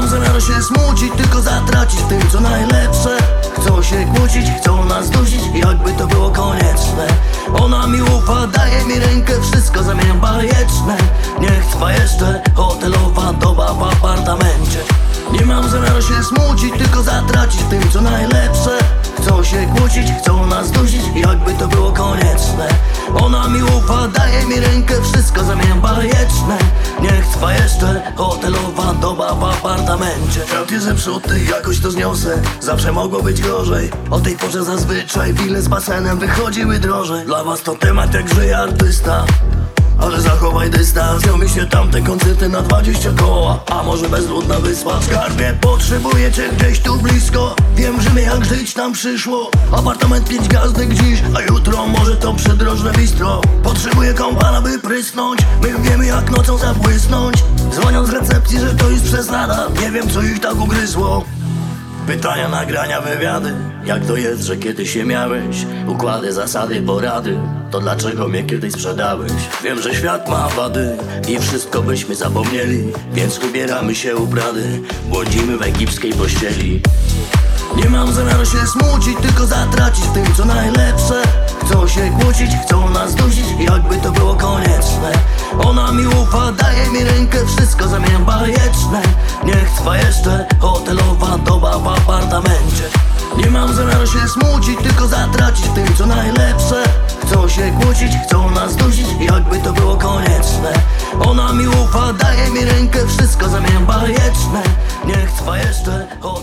mam zamiaru się smucić, tylko zatracić w tym co najlepsze. Chcą się kłócić, chcą nas dusić, jakby to było konieczne. Ona mi ufa, daje mi rękę, wszystko zamieniam bajeczne. Niech trwa jeszcze hotelowa doba w apartamencie. Nie mam zamiaru się smucić, tylko zatracić w tym co najlepsze. Chcą się kłócić, chcą nas dusić, jakby to było konieczne. Ona mi ufa, daje mi rękę, wszystko zamieniam bajeczne. Niech trwa jeszcze hotelowa doba w apartamencie. Świat jest zepsuty, jakoś to zniosę, zawsze mogło być gorzej. O tej porze zazwyczaj wile z basenem wychodziły drożej. Dla was to temat jak żyje artysta, ale zachowaj dystans. Miał mi się tamte koncerty na 20 koła, a może bezludna wyspa. W skarbie potrzebuję cię gdzieś tu blisko. Wiem, że jak żyć nam przyszło. Apartament 5 gwiazdek dziś, a jutro może to przydrożne bistro. Potrzebuję kompana, by prysnąć. My wiemy jak nocą zabłysnąć. Dzwonią z recepcji, że to jest przesada. Nie wiem co ich tak ugryzło. Pytania, nagrania, wywiady. Jak to jest, że kiedyś się miałeś? Układy, zasady, porady. To dlaczego mnie kiedyś sprzedałeś? Wiem, że świat ma wady i wszystko byśmy zapomnieli, więc ubieramy się u Prady, błądzimy w egipskiej pościeli. Nie mam zamiaru się smucić, tylko zatracić w tym co najlepsze. Chcą się kłócić, chcą nas dusić, jakby to było konieczne. Ona mi ufa, daje mi rękę, wszystko zamieniam bajeczne. Niech trwa jeszcze hotelowa doba w apartamencie. Nie mam zamiaru się smucić, tylko zatracić w tym co najlepsze. Chcą się kłócić, chcą nas dusić, jakby to było konieczne. Ona mi ufa, daje mi rękę, wszystko zamieniam bajeczne. Niech trwa jeszcze